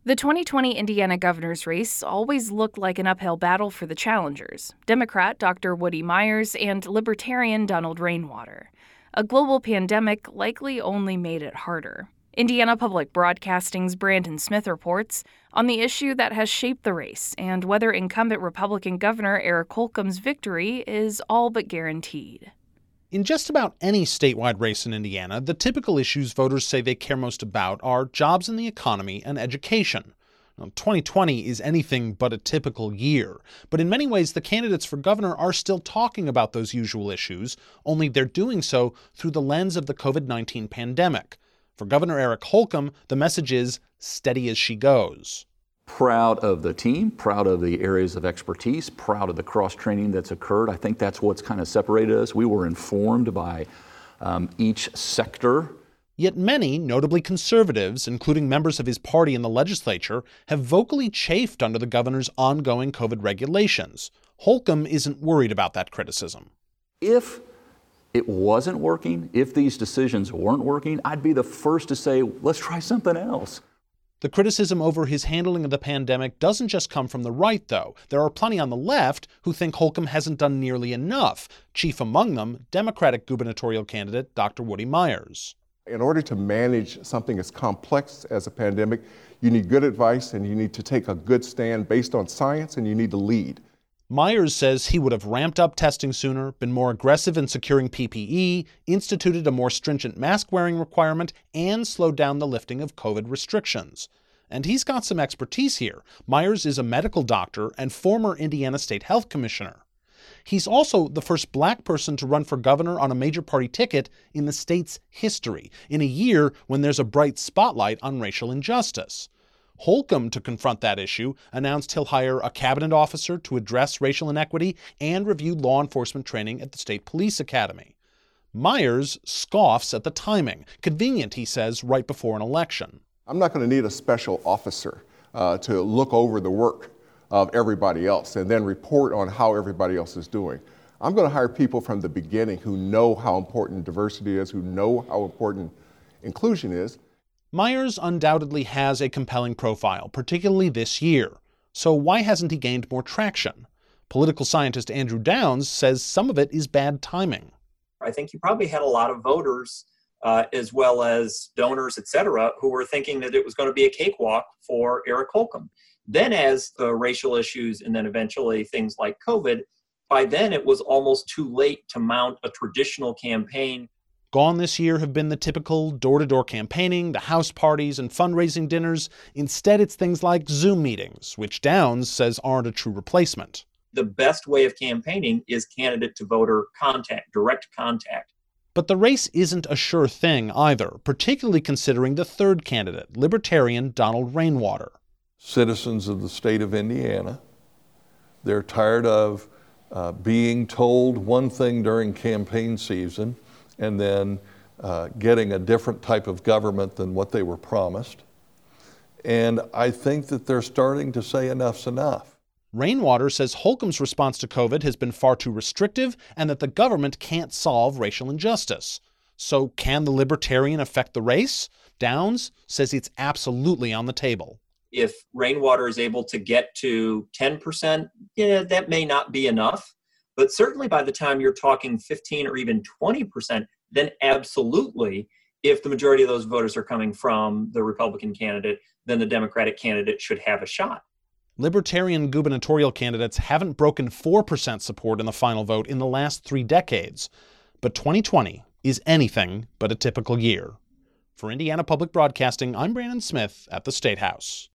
The 2020 Indiana governor's race always looked like an uphill battle for the challengers, Democrat Dr. Woody Myers and Libertarian Donald Rainwater. A global pandemic likely only made it harder. Indiana Public Broadcasting's Brandon Smith reports on the issue that has shaped the race and whether incumbent Republican Governor Eric Holcomb's victory is all but guaranteed. In just about any statewide race in Indiana, the typical issues voters say they care most about are jobs in the economy and education. Now, 2020 is anything but a typical year, but in many ways the candidates for governor are still talking about those usual issues, only they're doing so through the lens of the COVID-19 pandemic. For Governor Eric Holcomb, the message is steady as she goes. Proud of the team, proud of the areas of expertise, proud of the cross-training that's occurred. I think that's what's kind of separated us. We were informed by each sector. Yet many, notably conservatives, including members of his party in the legislature, have vocally chafed under the governor's ongoing COVID regulations. Holcomb isn't worried about that criticism. If it wasn't working, if these decisions weren't working, I'd be the first to say, let's try something else. The criticism over his handling of the pandemic doesn't just come from the right, though. There are plenty on the left who think Holcomb hasn't done nearly enough, chief among them Democratic gubernatorial candidate Dr. Woody Myers. In order to manage something as complex as a pandemic, you need good advice and you need to take a good stand based on science and you need to lead. Myers says he would have ramped up testing sooner, been more aggressive in securing PPE, instituted a more stringent mask-wearing requirement, and slowed down the lifting of COVID restrictions. And he's got some expertise here. Myers is a medical doctor and former Indiana State Health Commissioner. He's also the first black person to run for governor on a major party ticket in the state's history, in a year when there's a bright spotlight on racial injustice. Holcomb, to confront that issue, announced he'll hire a cabinet officer to address racial inequity and review law enforcement training at the State Police Academy. Myers scoffs at the timing. Convenient, he says, right before an election. I'm not going to need a special officer to look over the work of everybody else and then report on how everybody else is doing. I'm going to hire people from the beginning who know how important diversity is, who know how important inclusion is. Myers undoubtedly has a compelling profile, particularly this year. So why hasn't he gained more traction? Political scientist Andrew Downs says some of it is bad timing. I think you probably had a lot of voters, as well as donors, et cetera, who were thinking that it was going to be a cakewalk for Eric Holcomb. Then as the racial issues and then eventually things like COVID, by then it was almost too late to mount a traditional campaign. Gone this year have been the typical door-to-door campaigning, the house parties, and fundraising dinners. Instead, it's things like Zoom meetings, which Downs says aren't a true replacement. The best way of campaigning is candidate-to-voter contact, direct contact. But the race isn't a sure thing either, particularly considering the third candidate, Libertarian Donald Rainwater. Citizens of the state of Indiana, they're tired of being told one thing during campaign season and then getting a different type of government than what they were promised. And I think that they're starting to say enough's enough. Rainwater says Holcomb's response to COVID has been far too restrictive and that the government can't solve racial injustice. So can the Libertarian affect the race? Downs says it's absolutely on the table. If Rainwater is able to get to 10%, that may not be enough. But certainly by the time you're talking 15 or even 20%, then absolutely, if the majority of those voters are coming from the Republican candidate, then the Democratic candidate should have a shot. Libertarian gubernatorial candidates haven't broken 4% support in the final vote in the last 3 decades. But 2020 is anything but a typical year. For Indiana Public Broadcasting, I'm Brandon Smith at the State House.